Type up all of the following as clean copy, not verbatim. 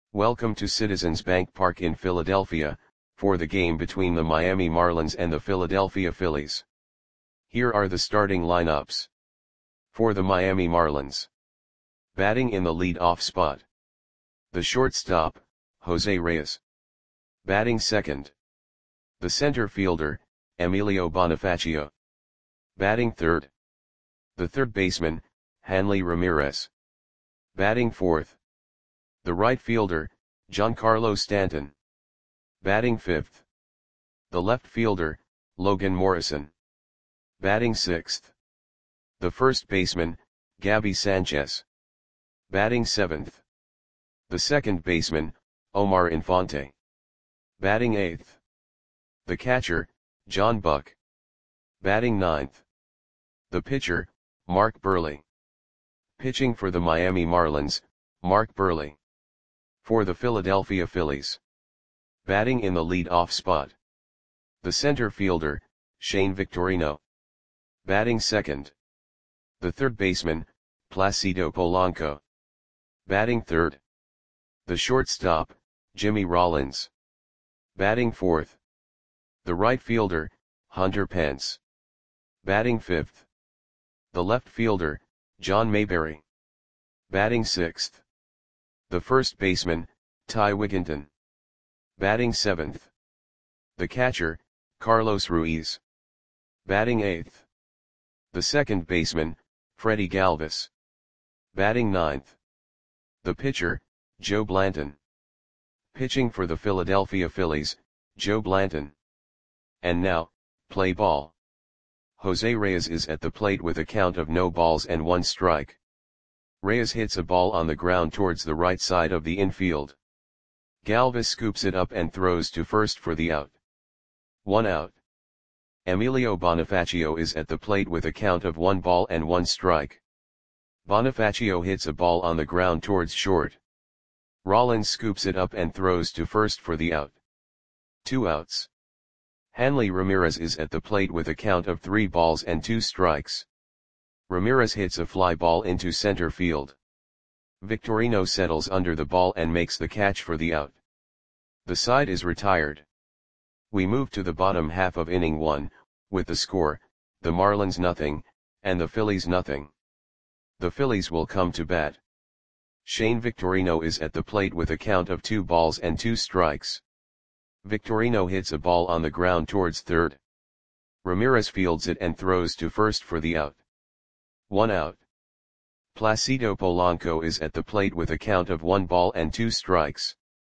Welcome to Citizens Bank Park in Philadelphia, for the game between the Miami Marlins and the Philadelphia Phillies. Here are the starting lineups. For the Miami Marlins. Batting in the lead-off spot. The shortstop, Jose Reyes. Batting second. The center fielder, Emilio Bonifacio. Batting third. The third baseman, Hanley Ramirez. Batting fourth. The right fielder, Giancarlo Stanton. Batting fifth. The left fielder, Logan Morrison. Batting sixth. The first baseman, Gabby Sanchez. Batting seventh. The second baseman, Omar Infante. Batting eighth. The catcher, John Buck. Batting ninth. The pitcher, Mark Buehrle. Pitching for the Miami Marlins, Mark Buehrle. For the Philadelphia Phillies. Batting in the lead-off spot. The center fielder, Shane Victorino. Batting second. The third baseman, Placido Polanco. Batting third. The shortstop, Jimmy Rollins. Batting fourth. The right fielder, Hunter Pence. Batting fifth. The left fielder, John Mayberry. Batting sixth. The first baseman, Ty Wigginton. Batting seventh. The catcher, Carlos Ruiz. Batting eighth. The second baseman, Freddie Galvis. Batting ninth. The pitcher, Joe Blanton. Pitching for the Philadelphia Phillies, Joe Blanton. And now, play ball. Jose Reyes is at the plate with a count of no balls and one strike. Reyes hits a ball on the ground towards the right side of the infield. Galvis scoops it up and throws to first for the out. 1 out. Emilio Bonifacio is at the plate with a count of 1 ball and 1 strike. Bonifacio hits a ball on the ground towards short. Rollins scoops it up and throws to first for the out. 2 outs. Hanley Ramirez is at the plate with a count of 3 balls and 2 strikes. Ramirez hits a fly ball into center field. Victorino settles under the ball and makes the catch for the out. The side is retired. We move to the bottom half of inning 1, with the score, the Marlins nothing, and the Phillies nothing. The Phillies will come to bat. Shane Victorino is at the plate with a count of 2 balls and 2 strikes. Victorino hits a ball on the ground towards third. Ramirez fields it and throws to first for the out. 1 out. Placido Polanco is at the plate with a count of 1 ball and 2 strikes.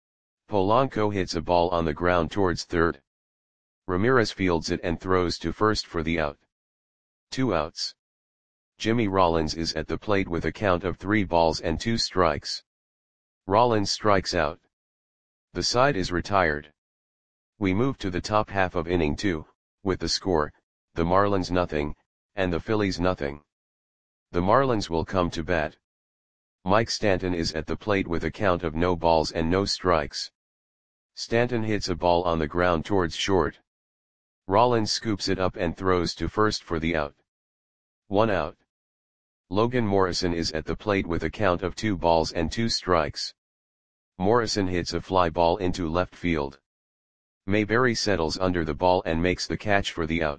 Polanco hits a ball on the ground towards third. Ramirez fields it and throws to first for the out. 2 outs. Jimmy Rollins is at the plate with a count of 3 balls and 2 strikes. Rollins strikes out. The side is retired. We move to the top half of inning 2, with the score, the Marlins nothing, and the Phillies nothing. The Marlins will come to bat. Mike Stanton is at the plate with a count of no balls and no strikes. Stanton hits a ball on the ground towards short. Rollins scoops it up and throws to first for the out. 1 out. Logan Morrison is at the plate with a count of 2 balls and 2 strikes. Morrison hits a fly ball into left field. Mayberry settles under the ball and makes the catch for the out.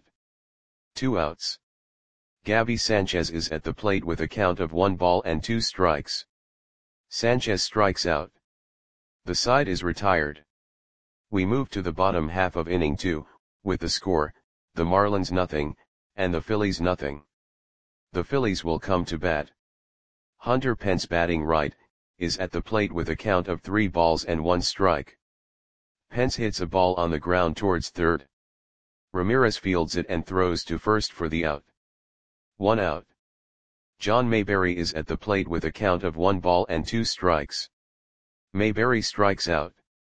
2 outs. Gabby Sanchez is at the plate with a count of 1 ball and 2 strikes. Sanchez strikes out. The side is retired. We move to the bottom half of inning 2, with the score, the Marlins nothing, and the Phillies nothing. The Phillies will come to bat. Hunter Pence batting right, is at the plate with a count of 3 balls and 1 strike. Pence hits a ball on the ground towards third. Ramirez fields it and throws to first for the out. 1 out. John Mayberry is at the plate with a count of 1 ball and 2 strikes. Mayberry strikes out.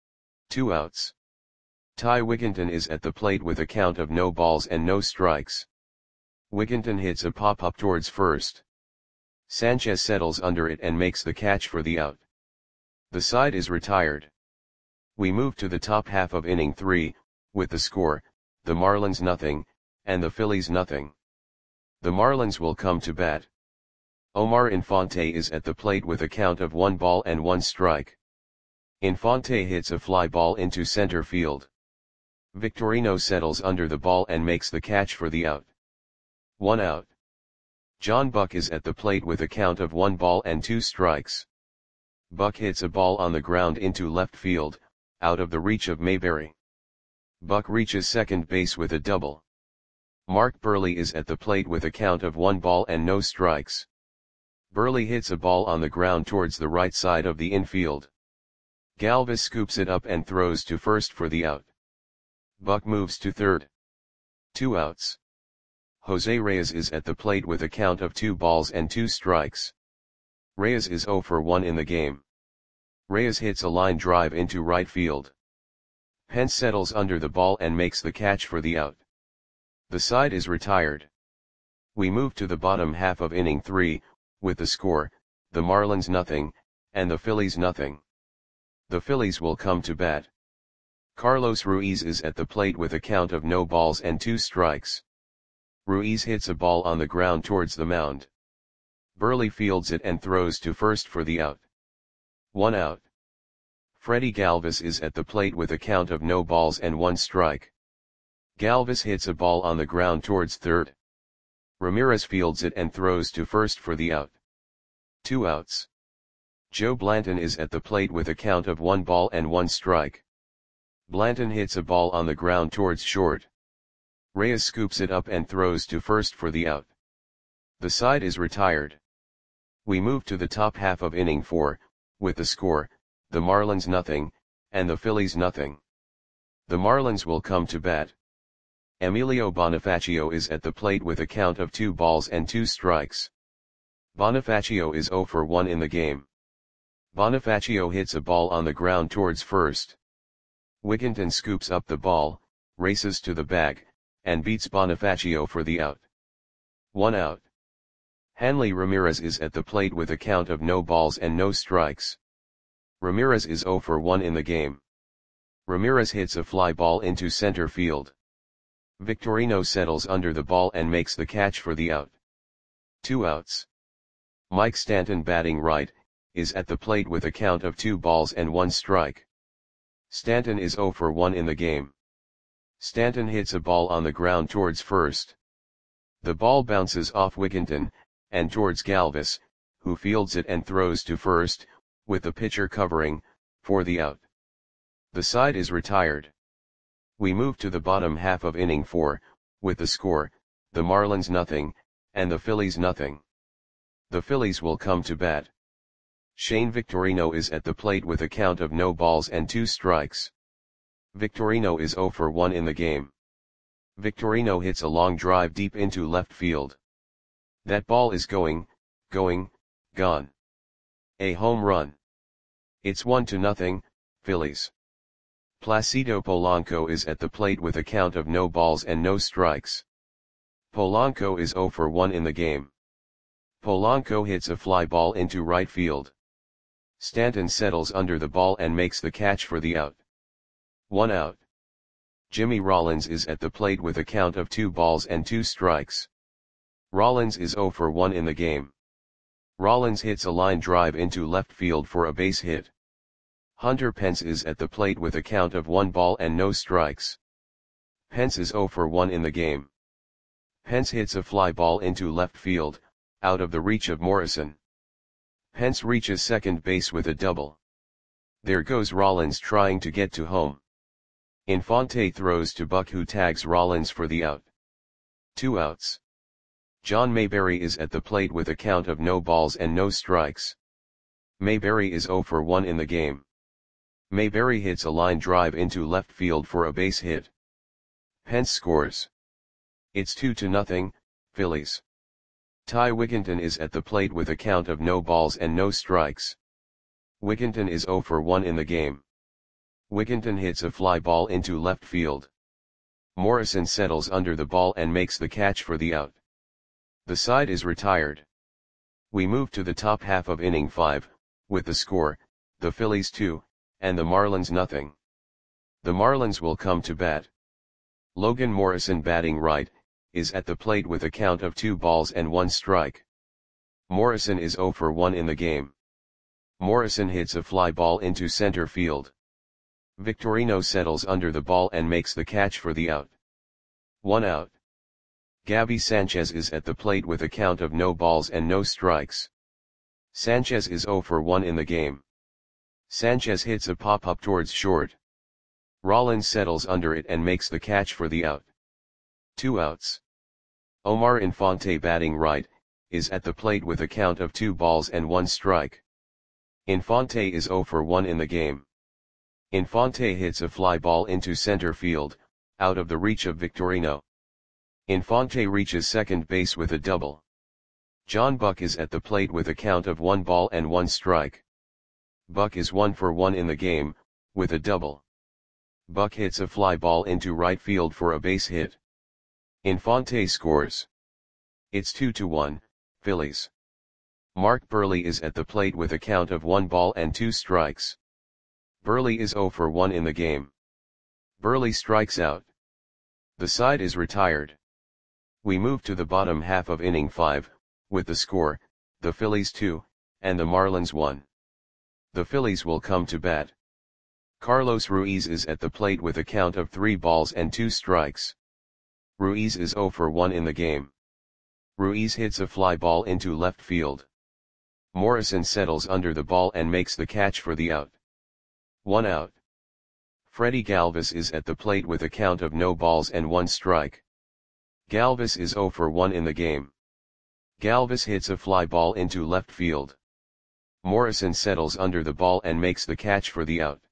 2 outs. Ty Wigginton is at the plate with a count of no balls and no strikes. Wigginton hits a pop-up towards first. Sanchez settles under it and makes the catch for the out. The side is retired. We move to the top half of inning 3, with the score, the Marlins nothing, and the Phillies nothing. The Marlins will come to bat. Omar Infante is at the plate with a count of 1 ball and 1 strike. Infante hits a fly ball into center field. Victorino settles under the ball and makes the catch for the out. 1 out. John Buck is at the plate with a count of 1 ball and 2 strikes. Buck hits a ball on the ground into left field, out of the reach of Mayberry. Buck reaches second base with a double. Mark Buehrle is at the plate with a count of 1 ball and no strikes. Buehrle hits a ball on the ground towards the right side of the infield. Galvis scoops it up and throws to first for the out. Buck moves to third. 2 outs. Jose Reyes is at the plate with a count of 2 balls and 2 strikes. Reyes is 0 for 1 in the game. Reyes hits a line drive into right field. Pence settles under the ball and makes the catch for the out. The side is retired. We move to the bottom half of inning 3, with the score, the Marlins nothing, and the Phillies nothing. The Phillies will come to bat. Carlos Ruiz is at the plate with a count of no balls and 2 strikes. Ruiz hits a ball on the ground towards the mound. Buehrle fields it and throws to first for the out. 1 out. Freddie Galvis is at the plate with a count of no balls and 1 strike. Galvis hits a ball on the ground towards third. Ramirez fields it and throws to first for the out. 2 outs. Joe Blanton is at the plate with a count of 1 ball and 1 strike. Blanton hits a ball on the ground towards short. Reyes scoops it up and throws to first for the out. The side is retired. We move to the top half of inning 4, with the score, the Marlins nothing, and the Phillies nothing. The Marlins will come to bat. Emilio Bonifacio is at the plate with a count of 2 balls and 2 strikes. Bonifacio is 0 for 1 in the game. Bonifacio hits a ball on the ground towards first. Wigginton scoops up the ball, races to the bag, and beats Bonifacio for the out. 1 out. Hanley Ramirez is at the plate with a count of no balls and no strikes. Ramirez is 0 for 1 in the game. Ramirez hits a fly ball into center field. Victorino settles under the ball and makes the catch for the out. 2 outs. Mike Stanton batting right, is at the plate with a count of 2 balls and 1 strike. Stanton is 0 for 1 in the game. Stanton hits a ball on the ground towards first. The ball bounces off Wigginton, and towards Galvis, who fields it and throws to first, with the pitcher covering, for the out. The side is retired. We move to the bottom half of inning 4, with the score, the Marlins nothing, and the Phillies nothing. The Phillies will come to bat. Shane Victorino is at the plate with a count of no balls and 2 strikes. Victorino is 0 for 1 in the game. Victorino hits a long drive deep into left field. That ball is gone. A home run. It's 1-0, Phillies. Placido Polanco is at the plate with a count of no balls and no strikes. Polanco is 0 for 1 in the game. Polanco hits a fly ball into right field. Stanton settles under the ball and makes the catch for the out. 1 out. Jimmy Rollins is at the plate with a count of 2 balls and 2 strikes. Rollins is 0 for 1 in the game. Rollins hits a line drive into left field for a base hit. Hunter Pence is at the plate with a count of 1 ball and no strikes. Pence is 0 for 1 in the game. Pence hits a fly ball into left field, out of the reach of Morrison. Pence reaches second base with a double. There goes Rollins trying to get to home. Infante throws to Buck, who tags Rollins for the out. 2 outs. John Mayberry is at the plate with a count of no balls and no strikes. Mayberry is 0 for 1 in the game. Mayberry hits a line drive into left field for a base hit. Pence scores. It's 2-0, Phillies. Ty Wigginton is at the plate with a count of no balls and no strikes. Wigginton is 0 for 1 in the game. Wigginton hits a fly ball into left field. Morrison settles under the ball and makes the catch for the out. The side is retired. We move to the top half of inning 5, with the score, the Phillies 2, and the Marlins nothing. The Marlins will come to bat. Logan Morrison batting right, is at the plate with a count of 2 balls and 1 strike. Morrison is 0 for 1 in the game. Morrison hits a fly ball into center field. Victorino settles under the ball and makes the catch for the out. 1 out. Gabby Sanchez is at the plate with a count of no balls and no strikes. Sanchez is 0 for 1 in the game. Sanchez hits a pop-up towards short. Rollins settles under it and makes the catch for the out. 2 outs. Omar Infante, batting right, is at the plate with a count of 2 balls and 1 strike. Infante is 0 for 1 in the game. Infante hits a fly ball into center field, out of the reach of Victorino. Infante reaches second base with a double. John Buck is at the plate with a count of 1 ball and 1 strike. Buck is 1 for 1 in the game, with a double. Buck hits a fly ball into right field for a base hit. Infante scores. It's 2-1, Phillies. Mark Buehrle is at the plate with a count of 1 ball and 2 strikes. Buehrle is 0 for 1 in the game. Buehrle strikes out. The side is retired. We move to the bottom half of inning 5, with the score, the Phillies 2, and the Marlins 1. The Phillies will come to bat. Carlos Ruiz is at the plate with a count of 3 balls and 2 strikes. Ruiz is 0 for 1 in the game. Ruiz hits a fly ball into left field. Morrison settles under the ball and makes the catch for the out. 1 out. Freddie Galvis is at the plate with a count of no balls and 1 strike. Galvis is 0 for 1 in the game. Galvis hits a fly ball into left field. Morrison settles under the ball and makes the catch for the out.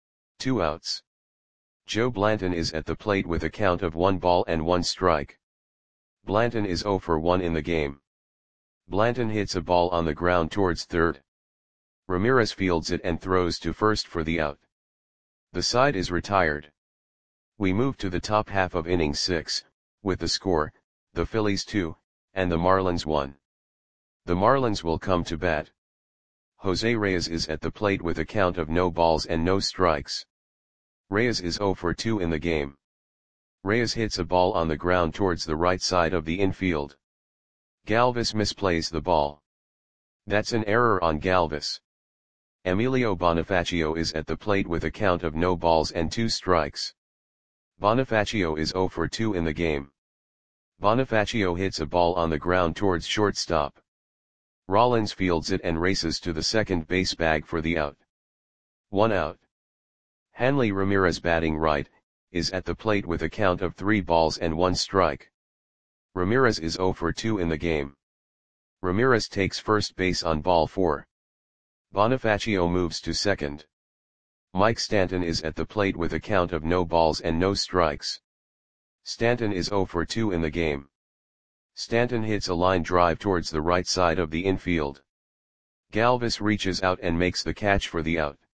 2 outs. Joe Blanton is at the plate with a count of 1 ball and 1 strike. Blanton is 0 for 1 in the game. Blanton hits a ball on the ground towards third. Ramirez fields it and throws to first for the out. The side is retired. We move to the top half of inning 6, with the score, the Phillies 2, and the Marlins 1. The Marlins will come to bat. Jose Reyes is at the plate with a count of no balls and no strikes. Reyes is 0 for 2 in the game. Reyes hits a ball on the ground towards the right side of the infield. Galvis misplays the ball. That's an error on Galvis. Emilio Bonifacio is at the plate with a count of no balls and 2 strikes. Bonifacio is 0 for 2 in the game. Bonifacio hits a ball on the ground towards shortstop. Rollins fields it and races to the second base bag for the out. 1 out. Hanley Ramirez, batting right, is at the plate with a count of 3 balls and 1 strike. Ramirez is 0 for 2 in the game. Ramirez takes first base on ball 4. Bonifacio moves to second. Mike Stanton is at the plate with a count of no balls and no strikes. Stanton is 0 for 2 in the game. Stanton hits a line drive towards the right side of the infield. Galvis reaches out and makes the catch for the out.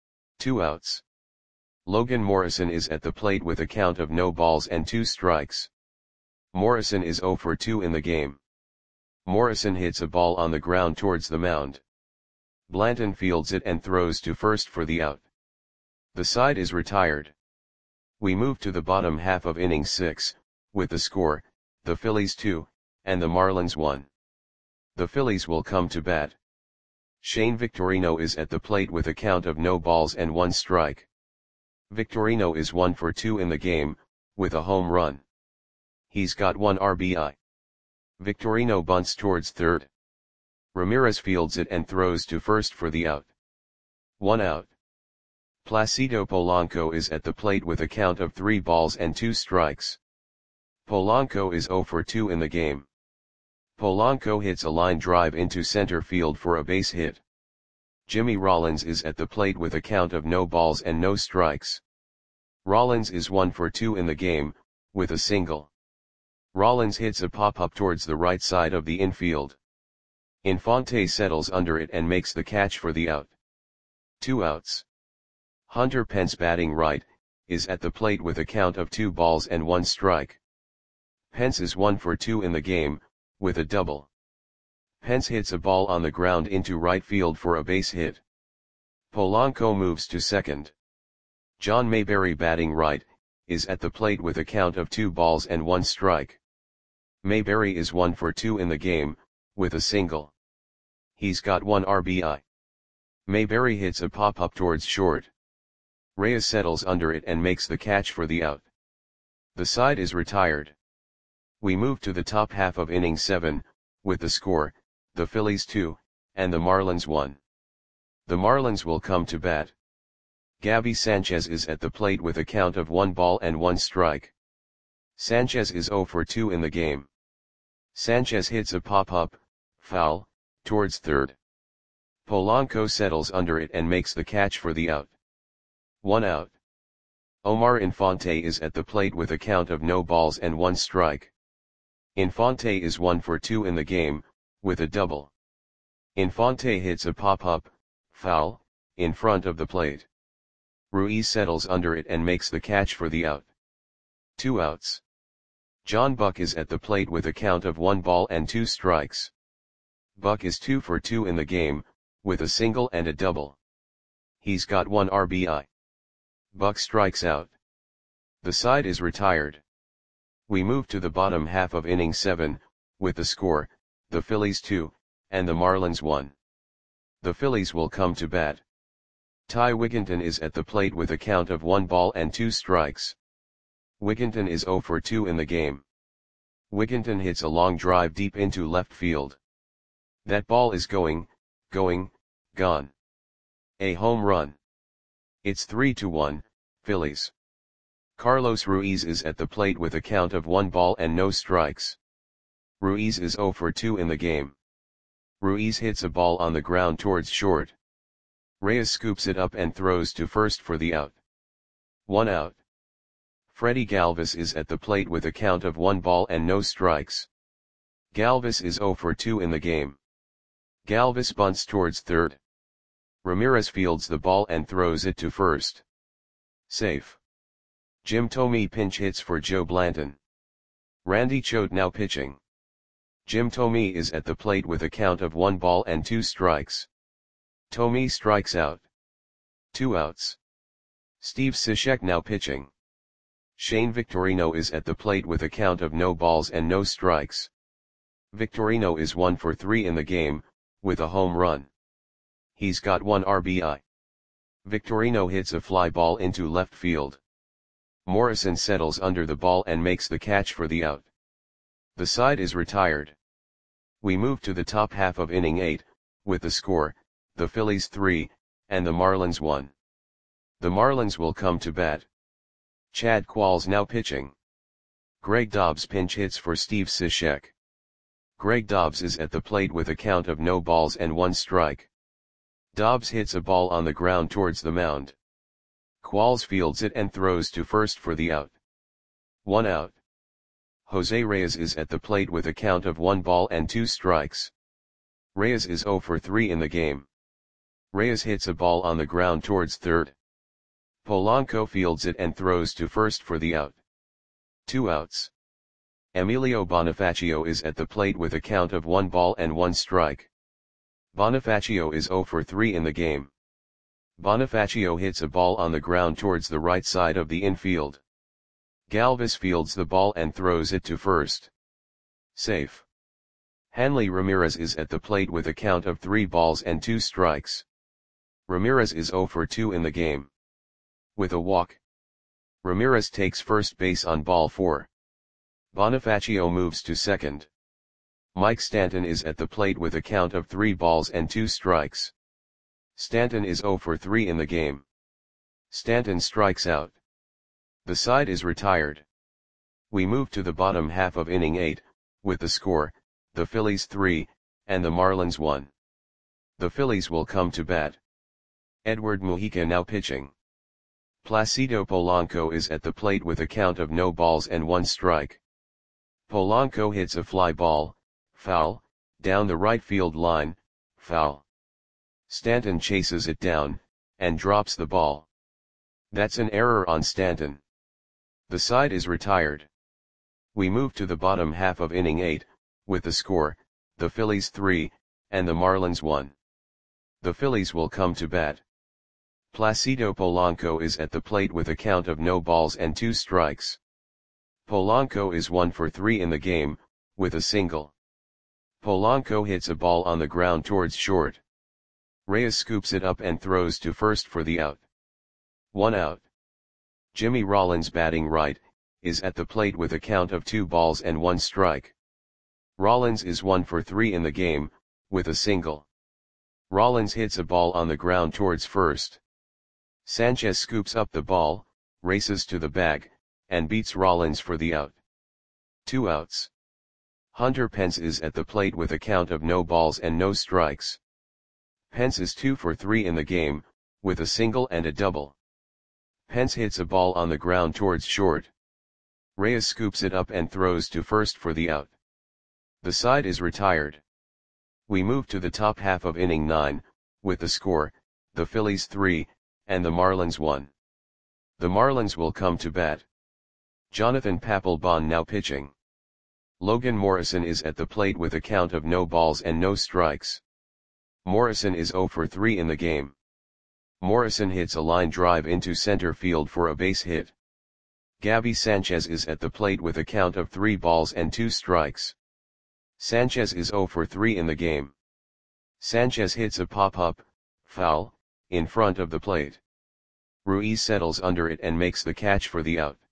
2 outs. Logan Morrison is at the plate with a count of no balls and 2 strikes. Morrison is 0 for 2 in the game. Morrison hits a ball on the ground towards the mound. Blanton fields it and throws to first for the out. The side is retired. We move to the bottom half of inning 6, with the score, the Phillies 2, and the Marlins 1. The Phillies will come to bat. Shane Victorino is at the plate with a count of no balls and 1 strike. Victorino is 1 for 2 in the game, with a home run. He's got 1 RBI. Victorino bunts towards third. Ramirez fields it and throws to first for the out. 1 out. Placido Polanco is at the plate with a count of 3 balls and 2 strikes. Polanco is 0 for 2 in the game. Polanco hits a line drive into center field for a base hit. Jimmy Rollins is at the plate with a count of no balls and no strikes. Rollins is 1 for 2 in the game, with a single. Rollins hits a pop-up towards the right side of the infield. Infante settles under it and makes the catch for the out. 2 outs. Hunter Pence, batting right, is at the plate with a count of 2 balls and 1 strike. Pence is 1 for 2 in the game, with a double. Pence hits a ball on the ground into right field for a base hit. Polanco moves to second. John Mayberry, batting right, is at the plate with a count of 2 balls and 1 strike. Mayberry is 1 for 2 in the game, with a single. He's got 1 RBI. Mayberry hits a pop-up towards short. Reyes settles under it and makes the catch for the out. The side is retired. We move to the top half of inning 7, with the score, the Phillies 2, and the Marlins 1. The Marlins will come to bat. Gabby Sanchez is at the plate with a count of 1 ball and 1 strike. Sanchez is 0 for 2 in the game. Sanchez hits a pop-up, foul, towards third. Polanco settles under it and makes the catch for the out. 1 out. Omar Infante is at the plate with a count of no balls and 1 strike. Infante is 1 for 2 in the game, with a double. Infante hits a pop-up, foul, in front of the plate. Ruiz settles under it and makes the catch for the out. 2 outs. John Buck is at the plate with a count of 1 ball and 2 strikes. Buck is 2 for 2 in the game, with a single and a double. He's got 1 RBI. Buck strikes out. The side is retired. We move to the bottom half of inning 7, with the score, the Phillies 2, and the Marlins 1. The Phillies will come to bat. Ty Wigginton is at the plate with a count of 1 ball and 2 strikes. Wigginton is 0 for 2 in the game. Wigginton hits a long drive deep into left field. That ball is gone. A home run. It's 3-1, Phillies. Carlos Ruiz is at the plate with a count of 1 ball and no strikes. Ruiz is 0 for 2 in the game. Ruiz hits a ball on the ground towards short. Reyes scoops it up and throws to first for the out. 1 out. Freddie Galvis is at the plate with a count of 1 ball and no strikes. Galvis is 0 for 2 in the game. Galvis bunts towards third. Ramirez fields the ball and throws it to first. Safe. Jim Thome pinch hits for Joe Blanton. Randy Choate now pitching. Jim Thome is at the plate with a count of 1 ball and 2 strikes. Thome strikes out. 2 outs. Steve Cishek now pitching. Shane Victorino is at the plate with a count of no balls and no strikes. Victorino is 1 for 3 in the game, with a home run. He's got 1 RBI. Victorino hits a fly ball into left field. Morrison settles under the ball and makes the catch for the out. The side is retired. We move to the top half of inning 8, with the score, the Phillies 3, and the Marlins 1. The Marlins will come to bat. Chad Qualls now pitching. Greg Dobbs pinch hits for Steve Cishek. Greg Dobbs is at the plate with a count of no balls and 1 strike. Dobbs hits a ball on the ground towards the mound. Qualls fields it and throws to first for the out. 1 out. Jose Reyes is at the plate with a count of 1 ball and 2 strikes. Reyes is 0 for 3 in the game. Reyes hits a ball on the ground towards third. Polanco fields it and throws to first for the out. 2 outs. Emilio Bonifacio is at the plate with a count of 1 ball and 1 strike. Bonifacio is 0 for 3 in the game. Bonifacio hits a ball on the ground towards the right side of the infield. Galvis fields the ball and throws it to first. Safe. Hanley Ramirez is at the plate with a count of 3 balls and 2 strikes. Ramirez is 0 for 2 in the game. With a walk. Ramirez takes first base on ball 4. Bonifacio moves to second. Mike Stanton is at the plate with a count of 3 balls and 2 strikes. Stanton is 0 for 3 in the game. Stanton strikes out. The side is retired. We move to the bottom half of inning 8, with the score, the Phillies 3, and the Marlins 1. The Phillies will come to bat. Edward Mujica now pitching. Placido Polanco is at the plate with a count of no balls and 1 strike. Polanco hits a fly ball, foul, down the right field line, foul. Stanton chases it down, and drops the ball. That's an error on Stanton. The side is retired. We move to the bottom half of inning 8, with the score, the Phillies 3, and the Marlins 1. The Phillies will come to bat. Placido Polanco is at the plate with a count of no balls and 2 strikes. Polanco is 1 for 3 in the game, with a single. Polanco hits a ball on the ground towards short. Reyes scoops it up and throws to first for the out. 1 out. Jimmy Rollins, batting right, is at the plate with a count of 2 balls and 1 strike. Rollins is 1 for 3 in the game, with a single. Rollins hits a ball on the ground towards first. Sanchez scoops up the ball, races to the bag, and beats Rollins for the out. 2 outs. Hunter Pence is at the plate with a count of no balls and no strikes. Pence is 2 for 3 in the game, with a single and a double. Pence hits a ball on the ground towards short. Reyes scoops it up and throws to first for the out. The side is retired. We move to the top half of inning 9, with the score, the Phillies 3, and the Marlins 1. The Marlins will come to bat. Jonathan Papelbon now pitching. Logan Morrison is at the plate with a count of no balls and no strikes. Morrison is 0 for 3 in the game. Morrison hits a line drive into center field for a base hit. Gabby Sanchez is at the plate with a count of 3 balls and 2 strikes. Sanchez is 0 for 3 in the game. Sanchez hits a pop-up, foul, in front of the plate. Ruiz settles under it and makes the catch for the out.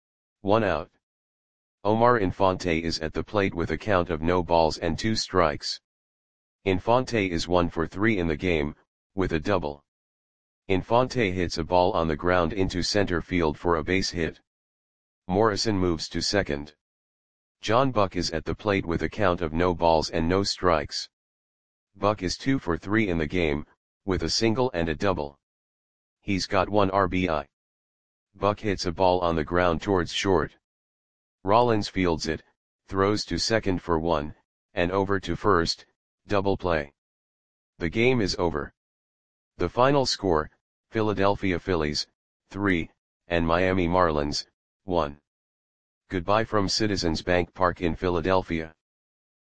1 out. Omar Infante is at the plate with a count of no balls and 2 strikes. Infante is 1 for 3 in the game, with a double. Infante hits a ball on the ground into center field for a base hit. Morrison moves to second. John Buck is at the plate with a count of no balls and no strikes. Buck is 2 for 3 in the game, with a single and a double. He's got 1 RBI. Buck hits a ball on the ground towards short. Rollins fields it, throws to second for 1, and over to first, double play. The game is over. The final score, Philadelphia Phillies, 3, and Miami Marlins, 1. Goodbye from Citizens Bank Park in Philadelphia.